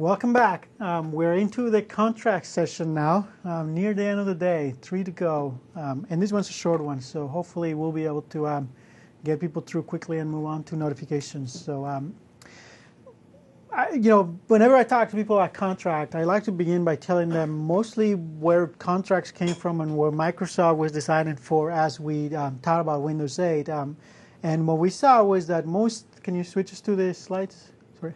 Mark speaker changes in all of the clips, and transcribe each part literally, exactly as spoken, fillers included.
Speaker 1: Welcome back. Um, we're into the contract session now, um, near the end of the day, three to go. Um, and this one's a short one, so hopefully we'll be able to um, get people through quickly and move on to notifications. So, um, I, you know, whenever I talk to people about contract, I like to begin by telling them mostly where contracts came from and where Microsoft was designing for as we um, thought about Windows eight. Um, and what we saw was that most, can you switch us to the slides? Sorry.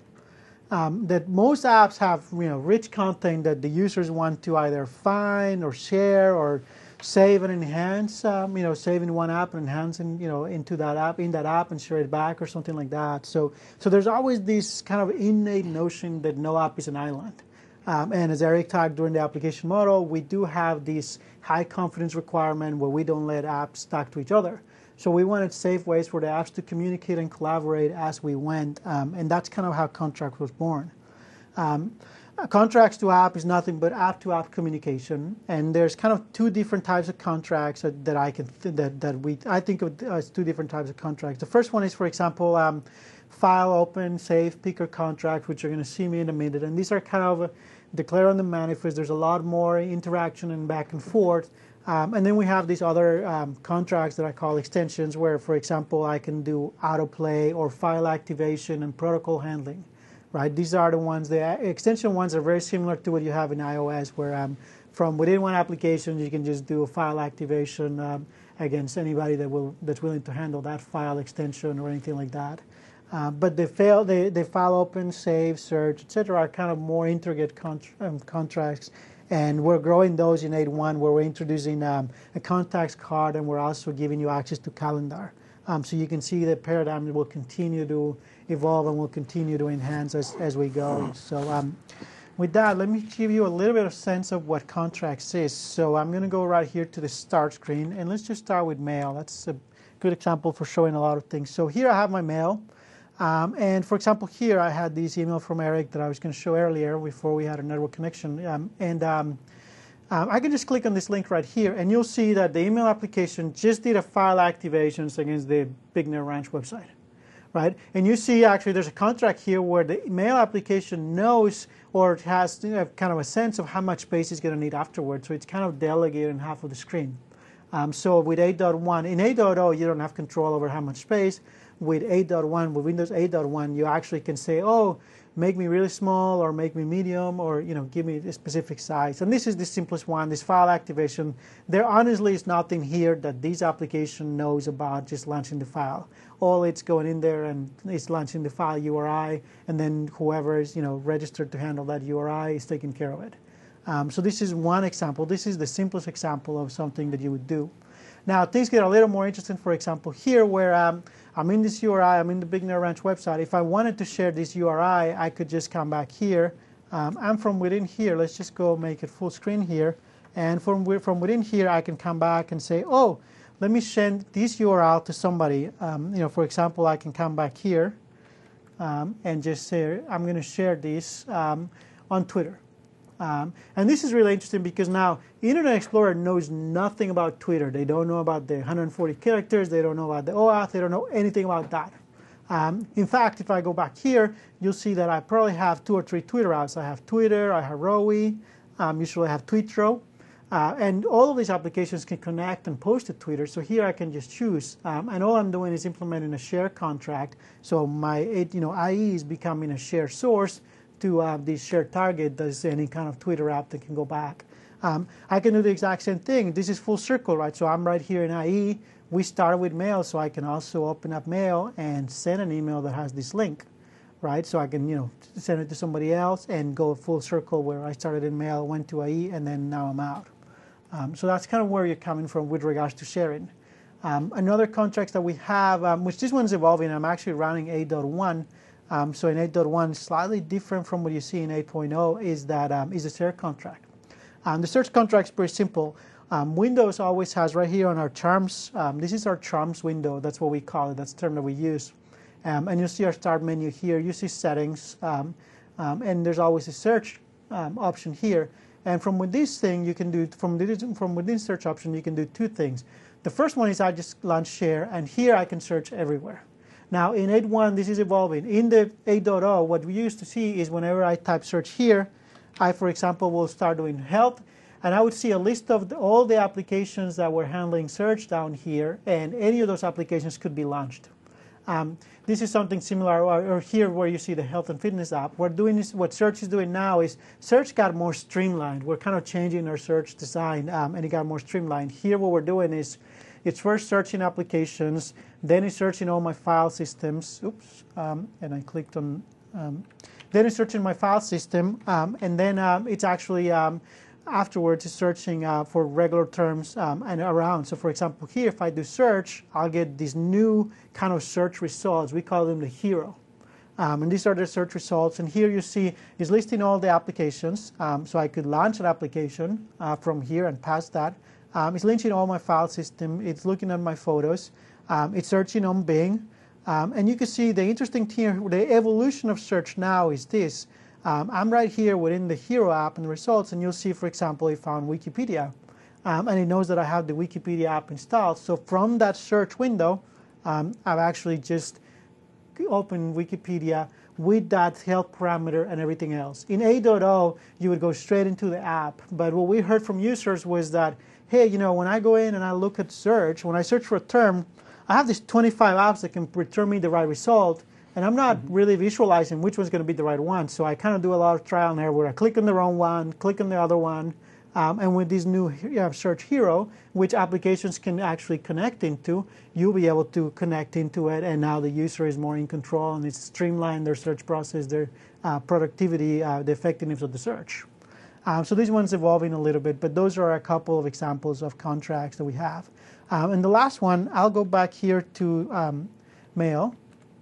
Speaker 1: Um, that most apps have you know rich content that the users want to either find or share or save and enhance. Um, you know, saving one app and enhancing you know into that app in that app and share it back or something like that. So so there's always this kind of innate notion that no app is an island. Um, and as Eric talked during the application model, we do have this high confidence requirement where we don't let apps talk to each other. So we wanted safe ways for the apps to communicate and collaborate as we went, um, and that's kind of how Contract was born. Um, contracts to app is nothing but app-to-app communication, and there's kind of two different types of contracts that, that I can th that that we I think of as two different types of contracts. The first one is, for example, um, file open, save, picker contract, which you're going to see me in a minute, and these are kind of uh, declare on the manifest. There's a lot more interaction and back and forth. Um, and then we have these other um, contracts that I call extensions where, for example, I can do autoplay or file activation and protocol handling, right? These are the ones, the extension ones are very similar to what you have in iOS where um, from within one application you can just do a file activation um, against anybody that will, that's willing to handle that file extension or anything like that. Uh, but the fail, they, they file open, save, search, et cetera are kind of more intricate contr um, contracts. And we're growing those in eight point one where we're introducing um, a contacts card and we're also giving you access to calendar. Um, so you can see the paradigm will continue to evolve and will continue to enhance as, as we go. So um, with that, let me give you a little bit of sense of what contracts is. So I'm going to go right here to the start screen and let's just start with mail. That's a good example for showing a lot of things. So here I have my mail. Um, and for example, here I had this email from Eric that I was going to show earlier before we had a network connection. Um, and um, um, I can just click on this link right here, and you'll see that the email application just did a file activations against the Big Nerd Ranch website, right? And you see actually there's a contract here where the email application knows or has you know, kind of a sense of how much space it's going to need afterwards. So it's kind of delegated in half of the screen. Um, so with eight point one, in eight point zero, you don't have control over how much space. With eight point one, with Windows eight point one, you actually can say, oh, make me really small or make me medium or you know give me a specific size. And this is the simplest one, this file activation. There honestly is nothing here that this application knows about just launching the file. All it's going in there and it's launching the file U R I, and then whoever is you know registered to handle that U R I is taking care of it. Um, so this is one example. This is the simplest example of something that you would do. Now things get a little more interesting, for example, here where um, I'm in this U R I, I'm in the Big Nerd Ranch website. If I wanted to share this U R I, I could just come back here. Um, and from within here, let's just go make it full screen here. And from, from within here, I can come back and say, oh, let me send this U R L to somebody. Um, you know, for example, I can come back here um, and just say, I'm going to share this um, on Twitter. Um, and this is really interesting because now Internet Explorer knows nothing about Twitter. They don't know about the one hundred forty characters. They don't know about the O auth. They don't know anything about that. Um, in fact, if I go back here, you'll see that I probably have two or three Twitter apps. I have Twitter, I have Rowie, um, usually I have Tweetro. Uh, and all of these applications can connect and post to Twitter. So here I can just choose. Um, and all I'm doing is implementing a share contract. So my you know, I E is becoming a share source to uh, this shared target that's any kind of Twitter app that can go back. Um, I can do the exact same thing. This is full circle, right? So I'm right here in I E. We started with mail, so I can also open up mail and send an email that has this link, right? So I can, you know, send it to somebody else and go full circle where I started in mail, went to I E, and then now I'm out. Um, so that's kind of where you're coming from with regards to sharing. Um, another contract that we have, um, which this one's evolving, I'm actually running eight point one. Um, so in eight point one, slightly different from what you see in eight point zero, is that um, is a search contract. Um, the search contract is pretty simple. Um, Windows always has right here on our charms, um, this is our charms window, that's what we call it, that's the term that we use. Um, and you'll see our start menu here, you see settings, um, um, and there's always a search um, option here. And from within this thing, you can do, from within, from within search option, you can do two things. The first one is I just launch share, and here I can search everywhere. Now in eight point one, this is evolving. In the eight point oh, what we used to see is whenever I type search here, I, for example, will start doing health, and I would see a list of the, all the applications that were handling search down here, and any of those applications could be launched. Um, this is something similar, or, or here where you see the health and fitness app. We're doing this, what search is doing now is search got more streamlined. We're kind of changing our search design, um, and it got more streamlined. Here what we're doing is it's first searching applications, then it's searching all my file systems. Oops, um, and I clicked on, um, then it's searching my file system, um, and then um, it's actually um, afterwards it's searching uh, for regular terms um, and around. So for example, here if I do search, I'll get these new kind of search results. We call them the hero. Um, and these are the search results. And here you see it's listing all the applications. Um, so I could launch an application uh, from here and pass that. Um, it's linking all my file system. It's looking at my photos. Um, it's searching on Bing. Um, and you can see the interesting thing here, the evolution of search now is this. Um, I'm right here within the Hero app and the results, and you'll see, for example, it found Wikipedia. Um, and it knows that I have the Wikipedia app installed. So from that search window, um, I've actually just opened Wikipedia with that health parameter and everything else. In eight point oh, you would go straight into the app. But what we heard from users was that, hey, you know, when I go in and I look at search, when I search for a term, I have these twenty-five apps that can return me the right result, and I'm not mm-hmm. really visualizing which one's going to be the right one. So I kind of do a lot of trial and error where I click on the wrong one, click on the other one, um, and with this new uh, Search Hero, which applications can actually connect into, you'll be able to connect into it, and now the user is more in control, and it's streamlined their search process, their uh, productivity, uh, the effectiveness of the search. Um, so this one's evolving a little bit, but those are a couple of examples of contracts that we have. Um, and the last one, I'll go back here to um, Mail,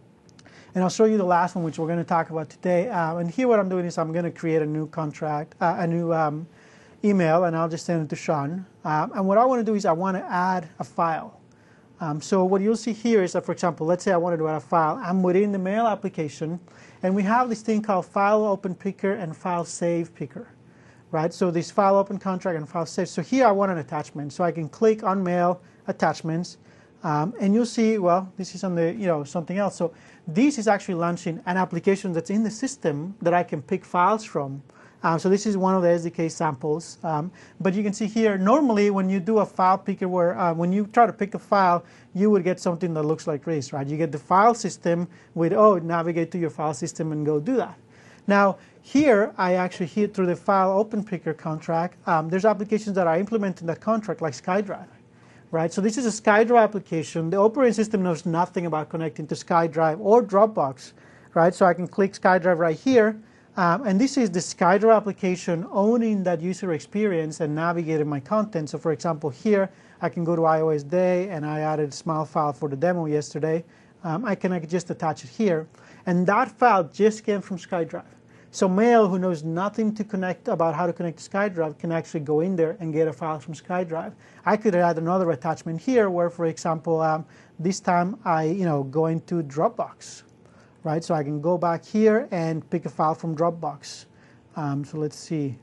Speaker 1: and I'll show you the last one, which we're going to talk about today. Uh, and here what I'm doing is I'm going to create a new contract, uh, a new um, email, and I'll just send it to Sean. Um, and what I want to do is I want to add a file. Um, so what you'll see here is that, for example, let's say I wanted to add a file. I'm within the Mail application, and we have this thing called File Open Picker and File Save Picker. Right, so this file open contract and file save. So here I want an attachment, so I can click on Mail attachments, um, and you'll see, well, this is on the, you know, something else. So this is actually launching an application that's in the system that I can pick files from. Um, so this is one of the S D K samples. Um, but you can see here, normally when you do a file picker, where uh, when you try to pick a file, you would get something that looks like this, right? You get the file system with, oh, navigate to your file system and go do that. Now, here, I actually hit through the File Open Picker contract. Um, there's applications that are implementing that contract, like SkyDrive, right? So this is a SkyDrive application. The operating system knows nothing about connecting to SkyDrive or Dropbox, right? So I can click SkyDrive right here, um, and this is the SkyDrive application owning that user experience and navigating my content. So for example, here, I can go to iOS Day, and I added a small file for the demo yesterday. Um, I can just attach it here, and that file just came from SkyDrive. So Mail, who knows nothing to connect about how to connect to SkyDrive, can actually go in there and get a file from SkyDrive. I could add another attachment here, where, for example, um, this time I, you know, go into Dropbox, right? So I can go back here and pick a file from Dropbox. Um, so let's see.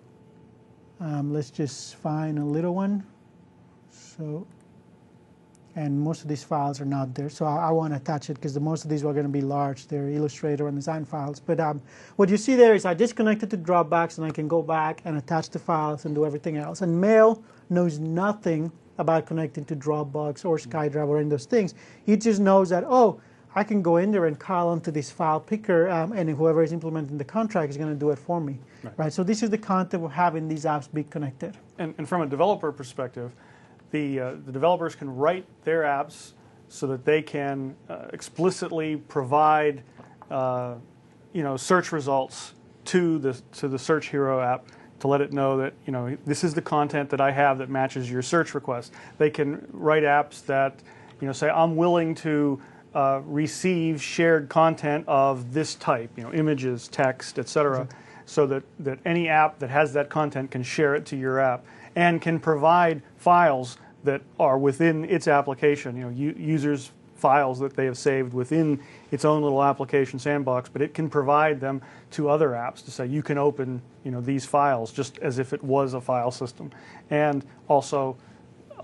Speaker 1: Um, let's just find a little one. So. And most of these files are not there, so I, I want to attach it because the most of these are going to be large. They're Illustrator and design files. But um, what you see there is I disconnected to Dropbox, and I can go back and attach the files and do everything else. And Mail knows nothing about connecting to Dropbox or SkyDrive or any of those things. It just knows that, oh, I can go in there and call onto this file picker, um, and whoever is implementing the contract is going to do it for me. Right. Right? So this is the concept of having these apps be connected.
Speaker 2: And, and from a developer perspective, The, uh, the developers can write their apps so that they can uh, explicitly provide, uh, you know, search results to the to the Search Hero app to let it know that, you know, this is the content that I have that matches your search request. They can write apps that, you know, say I'm willing to uh, receive shared content of this type, you know, images, text, et cetera, mm-hmm. so that that any app that has that content can share it to your app and can provide files that are within its application, you know, users' files that they have saved within its own little application sandbox, but it can provide them to other apps to say you can open, you know, these files just as if it was a file system. And also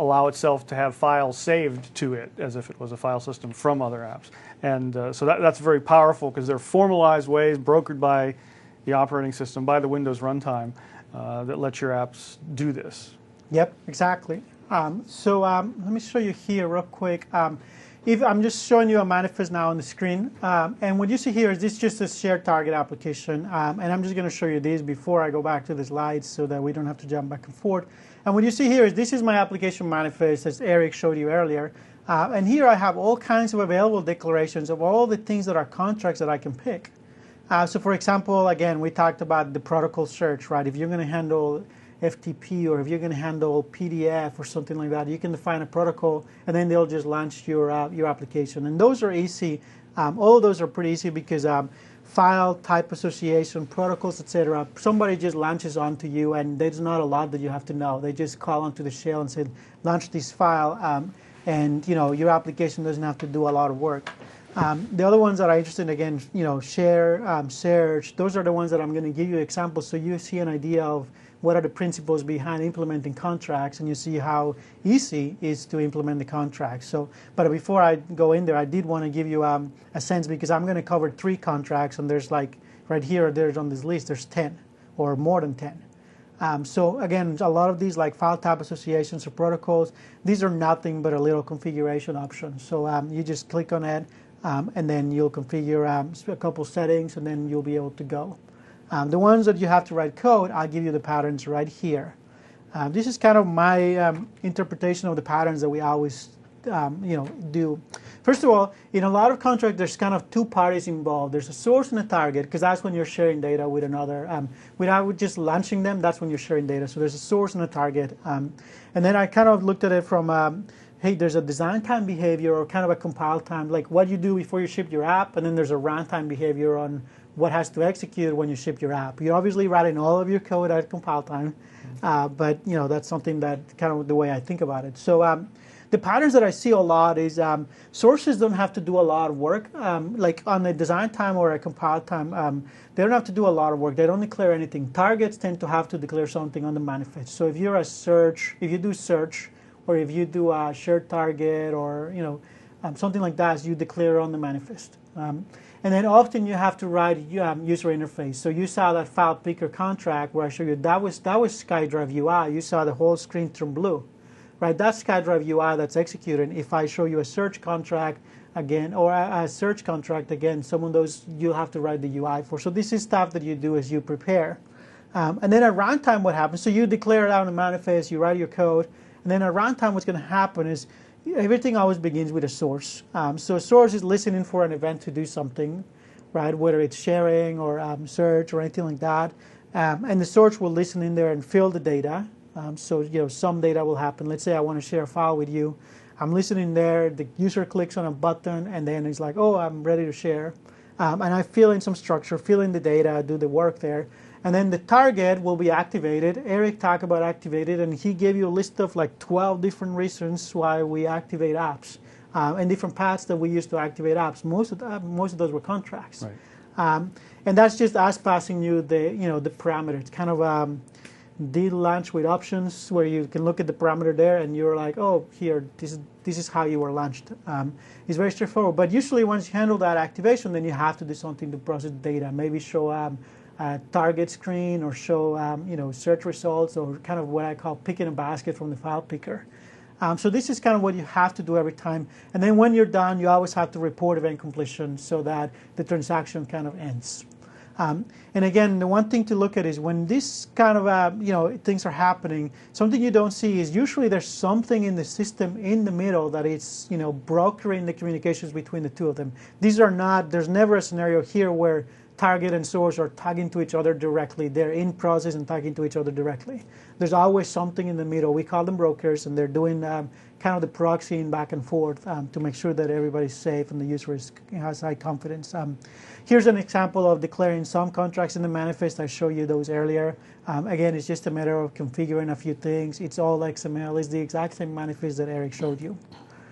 Speaker 2: allow itself to have files saved to it as if it was a file system from other apps. And uh, so that, that's very powerful because they're formalized ways brokered by the operating system, by the Windows runtime, uh, that let your apps do this.
Speaker 1: Yep, exactly. Um, so um, let me show you here real quick. Um, if I'm just showing you a manifest now on the screen, um, and what you see here is this is just a shared target application, um, and I'm just going to show you this before I go back to the slides so that we don't have to jump back and forth. And what you see here is this is my application manifest, as Eric showed you earlier, uh, and here I have all kinds of available declarations of all the things that are contracts that I can pick. Uh, so for example, again, we talked about the protocol search, right? If you're going to handle F T P or if you're going to handle P D F or something like that, you can define a protocol and then they'll just launch your uh, your application. And those are easy. Um, all of those are pretty easy because um, file type association, protocols, et cetera. Somebody just launches onto you, and there's not a lot that you have to know. They just call onto the shell and say, launch this file, um, and you know your application doesn't have to do a lot of work. Um, the other ones that are interesting, again, you know, share, um, search. Those are the ones that I'm going to give you examples so you see an idea of what are the principles behind implementing contracts, and you see how easy it is to implement the contracts. So, but before I go in there, I did want to give you um, a sense, because I'm going to cover three contracts, and there's like right here, there's on this list, there's ten or more than ten. Um, so again, a lot of these like file type associations or protocols, these are nothing but a little configuration option. So um, you just click on it, um, and then you'll configure um, a couple settings, and then you'll be able to go. Um, the ones that you have to write code, I'll give you the patterns right here. Um, this is kind of my um, interpretation of the patterns that we always um, you know, do. First of all, in a lot of contracts, there's kind of two parties involved. There's a source and a target, because that's when you're sharing data with another. Um, without just launching them, that's when you're sharing data. So there's a source and a target. Um, and then I kind of looked at it from, um, hey, there's a design time behavior or kind of a compile time, like what you do before you ship your app, and then there's a runtime behavior on what has to execute when you ship your app. You're obviously writing all of your code at compile time, uh, but you know that's something that kind of the way I think about it. So um, the patterns that I see a lot is um, sources don't have to do a lot of work. Um, like on a design time or a compile time, um, they don't have to do a lot of work. They don't declare anything. Targets tend to have to declare something on the manifest. So if you're a search, if you do search, or if you do a shared target, or you know um, something like that, you declare on the manifest. Um, And then often you have to write um, user interface. So you saw that file picker contract where I showed you that was that was SkyDrive U I. You saw the whole screen turn blue, right? That's SkyDrive U I that's executed. If I show you a search contract again, or a, a search contract again, some of those you'll have to write the U I for. So this is stuff that you do as you prepare. Um, and then at runtime, what happens? So you declare it out in the manifest, you write your code, and then at runtime, what's going to happen is everything always begins with a source. Um, so a source is listening for an event to do something, right? Whether it's sharing or um, search or anything like that. Um, and the source will listen in there and fill the data. Um, so you know some data will happen. Let's say I want to share a file with you. I'm listening there. The user clicks on a button, and then it's like, oh, I'm ready to share. Um, and I fill in some structure, fill in the data, do the work there. And then the target will be activated. Eric talked about activated, and he gave you a list of like twelve different reasons why we activate apps, um, and different paths that we use to activate apps. Most of the, most of those were contracts,
Speaker 2: Right.
Speaker 1: um, and that's just us passing you the you know the parameters. Kind of um, did launch with options where you can look at the parameter there, and you're like, oh, here this is this is how you were launched. Um, it's very straightforward. But usually, once you handle that activation, then you have to do something to process data. Maybe show um, Uh, target screen, or show um, you know search results, or kind of what I call picking a basket from the file picker. Um, so this is kind of what you have to do every time. And then when you're done, you always have to report event completion so that the transaction kind of ends. Um, and again, the one thing to look at is when this kind of uh, you know things are happening, something you don't see is usually there's something in the system in the middle that is you know brokering the communications between the two of them. These are not. There's never a scenario here where target and source are tagging to each other directly. They're in process and tagging to each other directly. There's always something in the middle. We call them brokers, and they're doing um, kind of the proxying back and forth um, to make sure that everybody's safe and the user is, has high confidence. Um, here's an example of declaring some contracts in the manifest. I showed you those earlier. Um, again, it's just a matter of configuring a few things. It's all X M L. It's the exact same manifest that Eric showed you.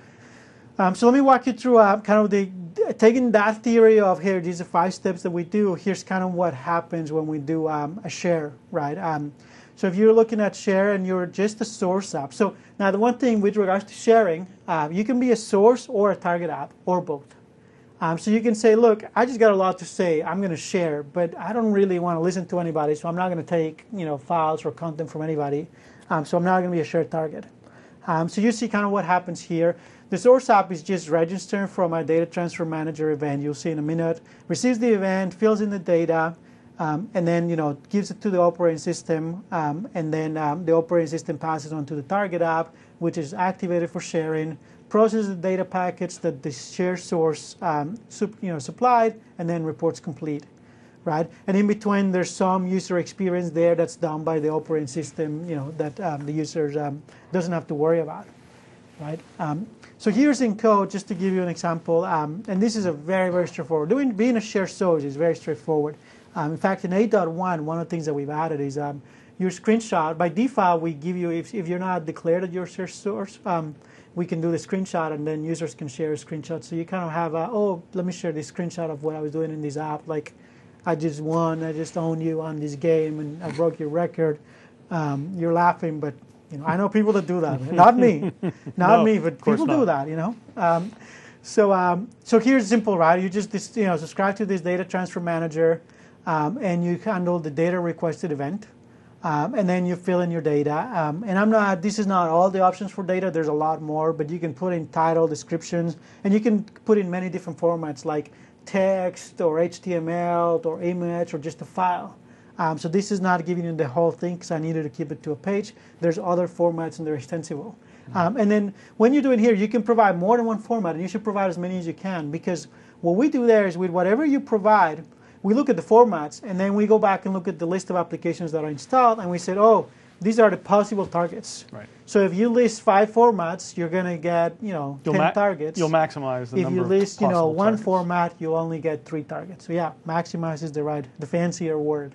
Speaker 1: Um, so let me walk you through uh, kind of the, taking that theory of here, these are five steps that we do. Here's kind of what happens when we do um, a share, right? Um, So if you're looking at share and you're just a source app. So now the one thing with regards to sharing, uh, you can be a source or a target app or both. Um, so you can say, look, I just got a lot to say. I'm going to share, but I don't really want to listen to anybody, so I'm not going to take you know files or content from anybody. Um, so I'm not going to be a shared target. Um, so you see kind of what happens here. The source app is just registering from a data transfer manager event. You'll see in a minute. Receives the event, fills in the data, um, and then you know gives it to the operating system, um, and then um, the operating system passes on to the target app, which is activated for sharing. Processes the data packets that the share source um, sup, you know, supplied, and then reports complete, right? And in between, there's some user experience there that's done by the operating system, you know, that um, the user um, doesn't have to worry about, right? Um, so here's in code, just to give you an example, um, and this is a very, very straightforward. Doing being a share source is very straightforward. Um, in fact, in eight point one, one of the things that we've added is um, your screenshot. By default, we give you, if, if you're not declared as your share source, um, we can do the screenshot, and then users can share a screenshot. So you kind of have, a, oh, let me share this screenshot of what I was doing in this app. Like, I just won, I just own you on this game, and I broke your record. Um, you're laughing, but you know, I know people that do that. Not me, not
Speaker 2: no,
Speaker 1: me, but people
Speaker 2: not.
Speaker 1: do that. You know. Um, so, um, so here's simple, right? You just you know subscribe to this data transfer manager, um, and you handle the data requested event. Um, and then you fill in your data. Um, and I'm not, this is not all the options for data. There's a lot more, but you can put in title, descriptions, and you can put in many different formats like text or H T M L or image or just a file. Um, so this is not giving you the whole thing because I needed to keep it to a page. There's other formats and they're extensible. Mm-hmm. um, and then when you do it here, you can provide more than one format, and you should provide as many as you can, because what we do there is with whatever you provide, we look at the formats, and then we go back and look at the list of applications that are installed, and we said, oh, these are the possible targets.
Speaker 2: Right.
Speaker 1: So if you list five formats, you're going to get, you know,
Speaker 2: you'll
Speaker 1: ten
Speaker 2: ma-
Speaker 1: targets.
Speaker 2: You'll maximize the
Speaker 1: if
Speaker 2: number
Speaker 1: you list,
Speaker 2: of
Speaker 1: you know,
Speaker 2: possible
Speaker 1: one
Speaker 2: targets.
Speaker 1: format, you'll only get three targets. So yeah, maximize is the right, the fancier word.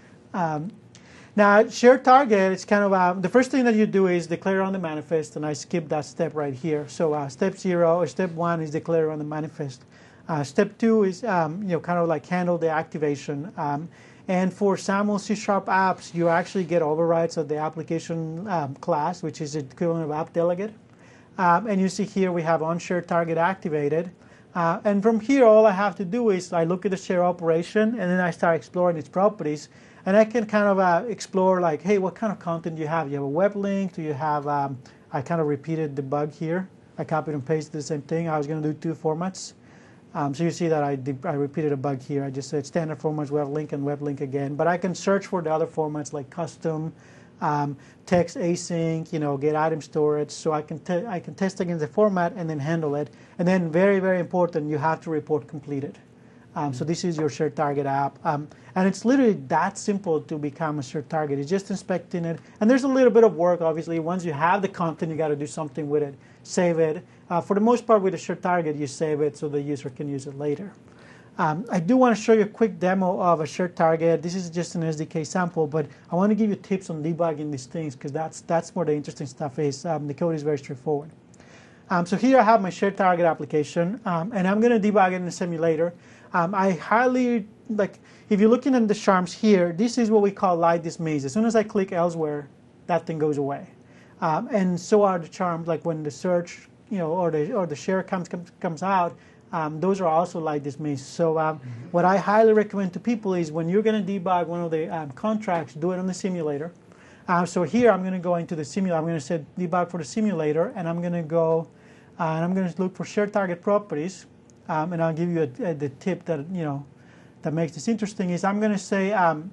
Speaker 1: um, now, shared target, it's kind of, uh, the first thing that you do is declare on the manifest, and I skipped that step right here. So uh, step zero, or step one is declare on the manifest. Uh, step two is um, you know kind of like handle the activation. Um, and for SAML C Sharp apps, you actually get overrides of the application um, class, which is the equivalent of app delegate. Um, and you see here we have on-share target activated. Uh, and from here, all I have to do is I look at the share operation, and then I start exploring its properties. And I can kind of uh, explore like, hey, what kind of content do you have? You have a web link? Do you have, um, I kind of repeated the bug here. I copied and pasted the same thing. I was going to do two formats. Um, so you see that I, did, I repeated a bug here. I just said standard formats, web link, and web link again. But I can search for the other formats like custom, um, text async, you know, get item storage. So I can te- I can test against the format and then handle it. And then very, very important, you have to report completed. Um, so this is your shared target app. Um, and it's literally that simple to become a shared target. It's just inspecting it. And there's a little bit of work, obviously. Once you have the content, you got to do something with it. Save it. Uh, for the most part, with a shared target, you save it so the user can use it later. Um, I do want to show you a quick demo of a shared target. This is just an S D K sample, but I want to give you tips on debugging these things because that's, that's where the interesting stuff is. Um, the code is very straightforward. Um, so here I have my shared target application, um, and I'm going to debug it in the simulator. Um, I highly, like, if you're looking at the charms here, this is what we call light dismiss. As soon as I click elsewhere, that thing goes away. Um, and so are the charms, like when the search, you know, or the or the share comes comes, comes out, um, those are also light dismiss. So um, mm-hmm. what I highly recommend to people is when you're going to debug one of the um, contracts, do it on the simulator. Uh, so here I'm going to go into the simulator. I'm going to set debug for the simulator, and I'm going to go, uh, and I'm going to look for shared target properties, um, and I'll give you a, a, the tip that you know that makes this interesting is I'm going to say. Um,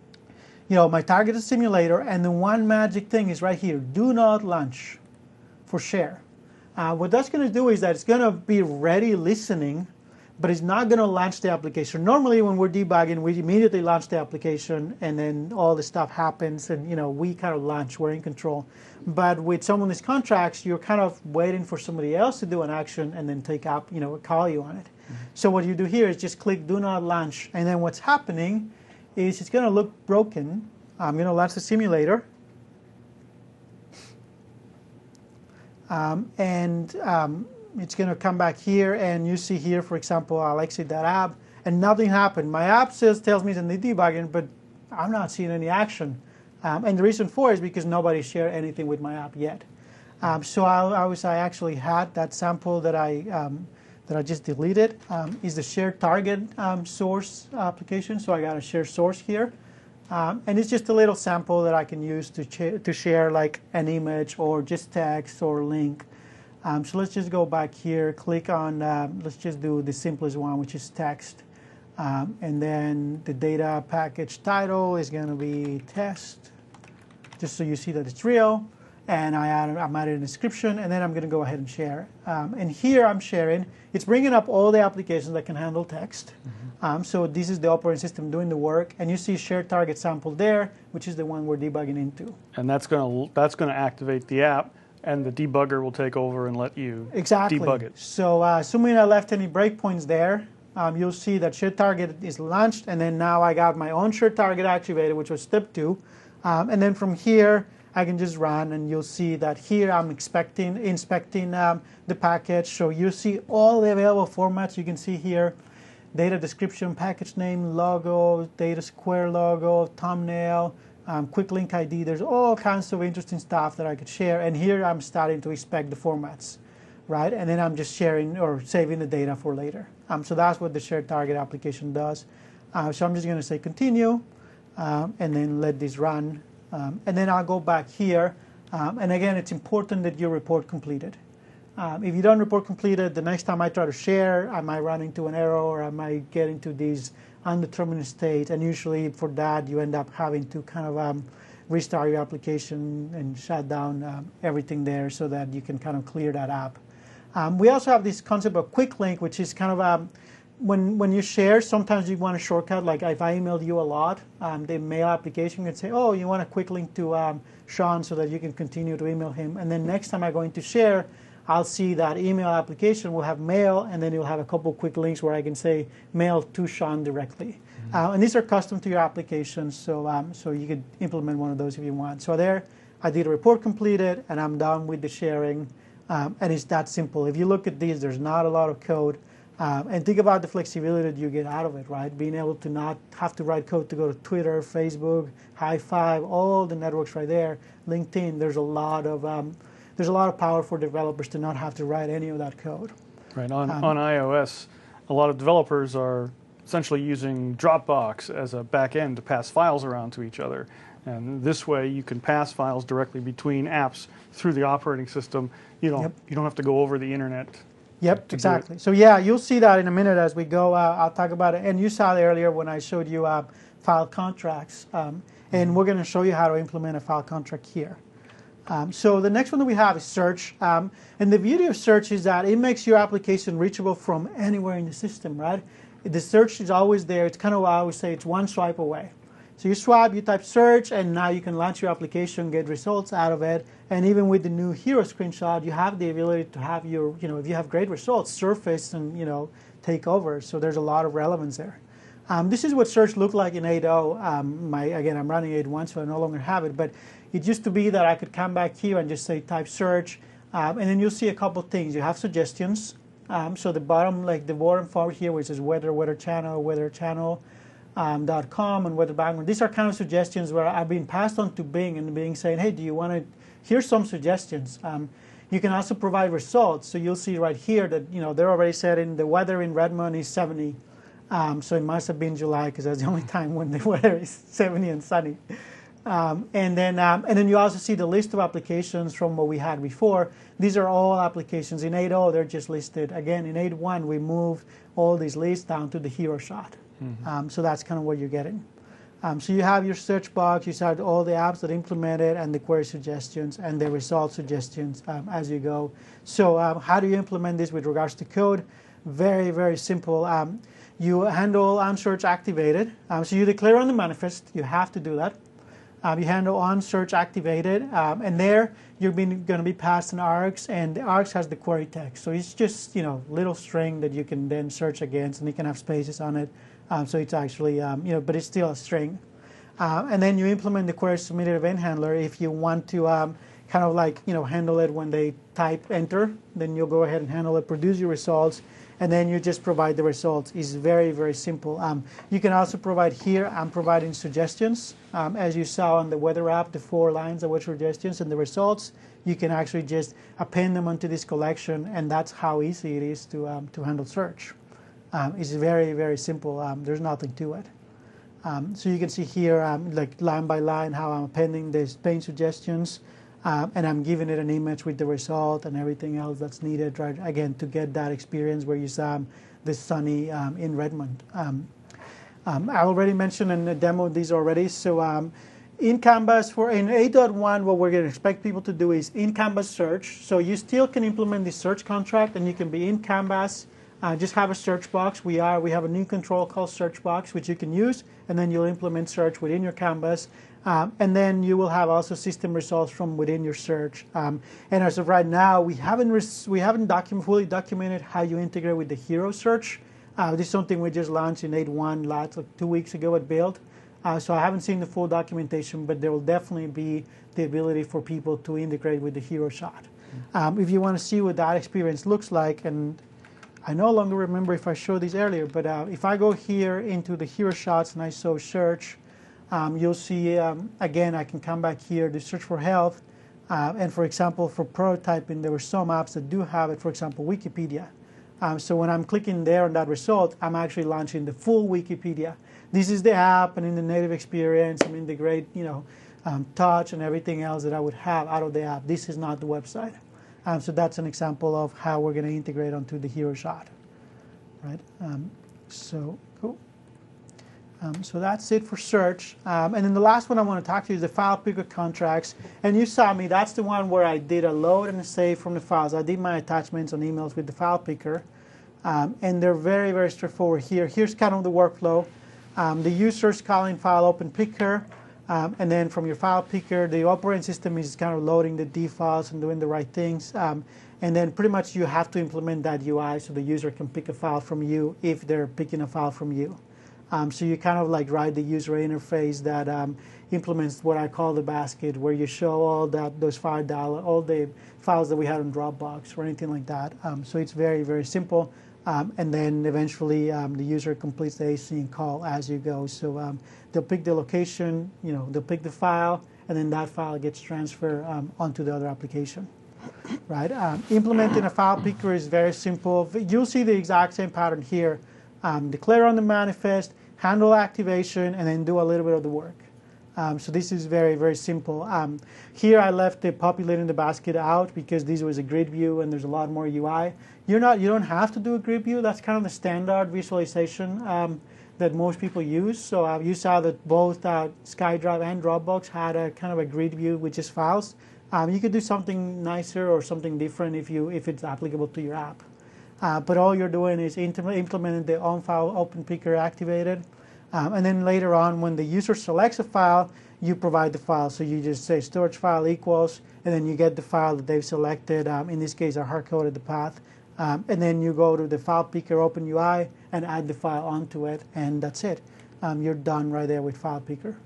Speaker 1: You know, my target is simulator, and the one magic thing is right here. Do not launch for share. Uh, what that's going to do is that it's going to be ready listening, but it's not going to launch the application. Normally, when we're debugging, we immediately launch the application, and then all the stuff happens, and you know, we kind of launch. We're in control. But with some of these contracts, you're kind of waiting for somebody else to do an action and then take up, you know, call you on it. Mm-hmm. So what you do here is just click Do Not Launch, and then what's happening is it's going to look broken. I'm going to launch the simulator. Um, and um, it's going to come back here, and you see here, for example, I'll exit that app, and nothing happened. My app says tells me it's in the debugging, but I'm not seeing any action. Um, and the reason for it is because nobody shared anything with my app yet. Um, so I, I was I actually had that sample that I um, that I just deleted um, is the shared target um, source application. So I got a shared source here, um, and it's just a little sample that I can use to ch- to share like an image or just text or link. Um, so let's just go back here, click on. Um, let's just do the simplest one, which is text, um, and then the data package title is going to be test, just so you see that it's real. And I added, I'm adding a description, and then I'm going to go ahead and share. Um, and here I'm sharing. It's bringing up all the applications that can handle text. Mm-hmm. Um, so this is the operating system doing the work, and you see shared target sample there, which is the one we're debugging into.
Speaker 2: And that's going to that's going to activate the app, and the debugger will take over and let you
Speaker 1: exactly.
Speaker 2: debug it.
Speaker 1: So uh, assuming I left any breakpoints there, um, you'll see that shared target is launched, and then now I got my own shared target activated, which was step two. Um, and then from here, I can just run, and you'll see that here I'm expecting, inspecting um, the package. So you see all the available formats. You can see here, data description, package name, logo, data square logo, thumbnail, um, quick link I D. There's all kinds of interesting stuff that I could share. And here I'm starting to inspect the formats, right? And then I'm just sharing or saving the data for later. Um, so that's what the shared target application does. Uh, so I'm just going to say continue, um, and then let this run. Um, and then I'll go back here. Um, and again, it's important that you report completed. Um, if you don't report completed, the next time I try to share, I might run into an error, or I might get into these undetermined state. And usually for that, you end up having to kind of um, restart your application and shut down um, everything there so that you can kind of clear that app. Um, we also have this concept of quick link, which is kind of um, When when you share, sometimes you want a shortcut. Like if I emailed you a lot, um, the mail application can say, oh, you want a quick link to um, Sean so that you can continue to email him. And then next time I'm going to share, I'll see that email application will have mail, and then you'll have a couple quick links where I can say mail to Sean directly. Mm-hmm. uh, and these are custom to your application, so um, so you could implement one of those if you want. So there, I did a report completed, and I'm done with the sharing. Um, and it's that simple. If you look at these, there's not a lot of code. Um, and think about the flexibility that you get out of it, right? Being able to not have to write code to go to Twitter, Facebook, High Five, all the networks right there, LinkedIn. There's a lot of um, there's a lot of power for developers to not have to write any of that code.
Speaker 2: Right. On
Speaker 1: um,
Speaker 2: on iOS, a lot of developers are essentially using Dropbox as a back end to pass files around to each other. And this way, you can pass files directly between apps through the operating system. You don't
Speaker 1: Yep.
Speaker 2: you don't have to go over the internet.
Speaker 1: Yep, exactly. So yeah, you'll see that in a minute as we go. Uh, I'll talk about it. And you saw it earlier when I showed you uh, file contracts. Um, and we're going to show you how to implement a file contract here. Um, so the next one that we have is search. Um, and the beauty of search is that it makes your application reachable from anywhere in the system, right? The search is always there. It's kind of what I always say, it's one swipe away. So you swipe, you type search, and now you can launch your application, get results out of it. And even with the new Hero screenshot, you have the ability to have your, you know, if you have great results, surface and, you know, take over. So there's a lot of relevance there. Um, this is what search looked like in eight point oh. Um, my, again, I'm running eight point one, so I no longer have it. But it used to be that I could come back here and just say type search. Um, and then you'll see a couple things. You have suggestions. Um, so the bottom, like the bottom forward here, which is weather, weather channel, weather channel. Um, .com and weather background. These are kind of suggestions where I've been passed on to Bing, and Bing saying, hey, do you want to, here's some suggestions. Um, you can also provide results. So you'll see right here that, you know, they're already setting the weather in Redmond is seventy. Um, so it must have been July because that's the only time when the weather is seventy and sunny. Um, and then um, and then you also see the list of applications from what we had before. These are all applications. In eight point oh, they're just listed. Again, in eight point one, we moved all these lists down to the hero shot. Mm-hmm. Um, so that's kind of what you're getting. Um, so you have your search box, you start all the apps that implement it, and the query suggestions and the result suggestions um, as you go. So um, how do you implement this with regards to code? Very, very simple. Um, you handle onSearch activated. Um, so you declare on the manifest, you have to do that. Um, you handle onSearch activated, um, and there you're going to be passed an args, and the args has the query text. So it's just, you know, little string that you can then search against, and you can have spaces on it. Um, so it's actually, um, you know, but it's still a string. Uh, and then you implement the query submitted event handler. If you want to um, kind of like, you know, handle it when they type enter, then you'll go ahead and handle it, produce your results. and then you just provide the results. It's very, very simple. Um, you can also provide here, I'm providing suggestions. Um, as you saw on the weather app, the four lines that were suggestions and the results, you can actually just append them onto this collection, and that's how easy it is to, um, to handle search. Um, it's very, very simple. Um, there's nothing to it. Um, so you can see here, um, like line by line, how I'm appending these paint suggestions. Um, and I'm giving it an image with the result and everything else that's needed, right? Again, to get that experience where you saw um, the sunny um, in Redmond. Um, um, I already mentioned and demoed these already. So um, in Canvas, for in eight point one, what we're going to expect people to do is in Canvas search. So you still can implement the search contract, and you can be in Canvas, uh, just have a search box. We are we have a new control called search box, which you can use, and then you'll implement search within your Canvas. Um, and then you will have also system results from within your search. Um, and as of right now, we haven't res we haven't document fully documented how you integrate with the hero search. Uh, this is something we just launched in eight point one last like two weeks ago at Build. Uh, so I haven't seen the full documentation, but there will definitely be the ability for people to integrate with the hero shot. Mm-hmm. um, if you want to see what that experience looks like, and I no longer remember if I showed these earlier, but uh, if I go here into the hero shots and I show search. Um, you'll see, um, again, I can come back here to search for health. Uh, and for example, for prototyping, there were some apps that do have it, for example, Wikipedia. Um, so when I'm clicking there on that result, I'm actually launching the full Wikipedia. This is the app, and in the native experience, I mean, the great, you know, um, touch and everything else that I would have out of the app. This is not the website. Um, so that's an example of how we're going to integrate onto the hero shot. Right? Um, so, cool. Um, so that's it for search. Um, and then the last one I want to talk to you is the file picker contracts. And you saw me, that's the one where I did a load and a save from the files. I did my attachments on emails with the file picker. Um, and they're very, very straightforward here. Here's kind of the workflow. Um, the user's calling file open picker. Um, and then from your file picker, the operating system is kind of loading the D files and doing the right things. Um, and then pretty much you have to implement that U I so the user can pick a file from you if they're picking a file from you. Um, so you kind of like write the user interface that um, implements what I call the basket, where you show all that those file all the files that we had on Dropbox or anything like that. Um, so it's very, very simple. Um, and then eventually um, the user completes the async call as you go. So um, they'll pick the location, you know, they'll pick the file, and then that file gets transferred um, onto the other application. Right? Um, implementing a file picker is very simple. You'll see the exact same pattern here. Um, declare on the manifest, handle activation, and then do a little bit of the work. Um, so this is very, very simple. Um, here I left the populating the basket out because this was a grid view and there's a lot more U I. You're not, you don't have to do a grid view. That's kind of the standard visualization um, that most people use. So uh, you saw that both uh, SkyDrive and Dropbox had a kind of a grid view with just files. Um, you could do something nicer or something different if you if it's applicable to your app. Uh, but all you're doing is implementing the on-file open picker activated. Um, and then later on, when the user selects a file, you provide the file. So you just say storage file equals, and then you get the file that they've selected. Um, in this case, I hard-coded the path. Um, and then you go to the file picker open U I and add the file onto it, and that's it. Um, you're done right there with file picker.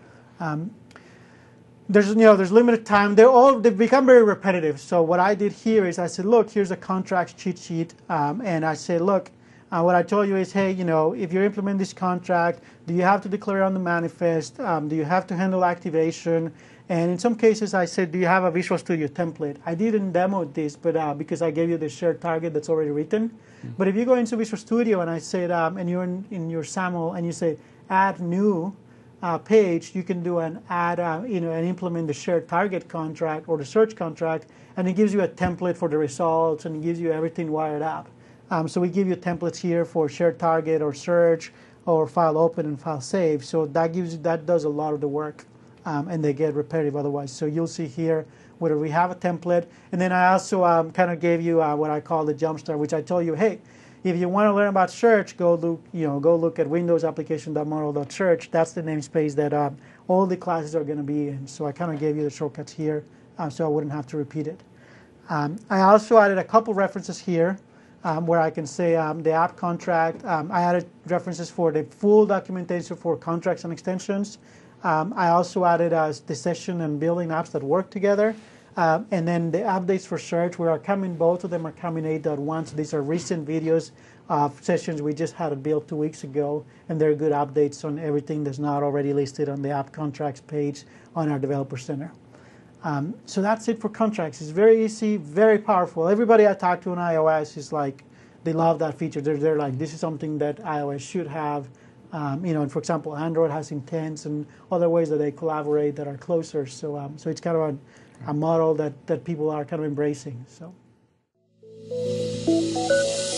Speaker 1: Um, There's, you know, there's limited time. They're all, they've become very repetitive. So what I did here is I said, look, here's a contracts cheat sheet. Um, and I said, look, uh, what I told you is, hey, you know, if you implement this contract, do you have to declare on the manifest? Um, do you have to handle activation? And in some cases, I said, do you have a Visual Studio template? I didn't demo this, but uh, because I gave you the shared target that's already written. Mm-hmm. But if you go into Visual Studio and I said, um, and you're in, in your SAML and you say, add new, Uh, page, you can do an add, uh, you know, and implement the shared target contract or the search contract, and it gives you a template for the results and it gives you everything wired up. Um, so we give you templates here for shared target or search or file open and file save. So that gives you, that does a lot of the work, um, and they get repetitive otherwise. So you'll see here whether we have a template, and then I also um, kind of gave you uh, what I call the jumpstart, which I told you, hey, if you want to learn about search, go look, you know, go look at windows application dot model dot search. That's the namespace that uh, all the classes are going to be in. So I kind of gave you the shortcuts here, uh, so I wouldn't have to repeat it. Um, I also added a couple references here um, where I can say um, the app contract. Um, I added references for the full documentation for contracts and extensions. Um, I also added uh, the session and building apps that work together. Uh, and then the updates for search, we are coming, both of them are coming eight point one, so these are recent videos of sessions we just had built two weeks ago, and they're good updates on everything that's not already listed on the app contracts page on our Developer Center. Um, so that's it for contracts. It's very easy, very powerful. Everybody I talk to on iOS is like, they love that feature. They're, they're like, this is something that iOS should have. Um, you know, and for example, Android has intents and other ways that they collaborate that are closer. So, um, so it's kind of a, a model that, that people are kind of embracing. So.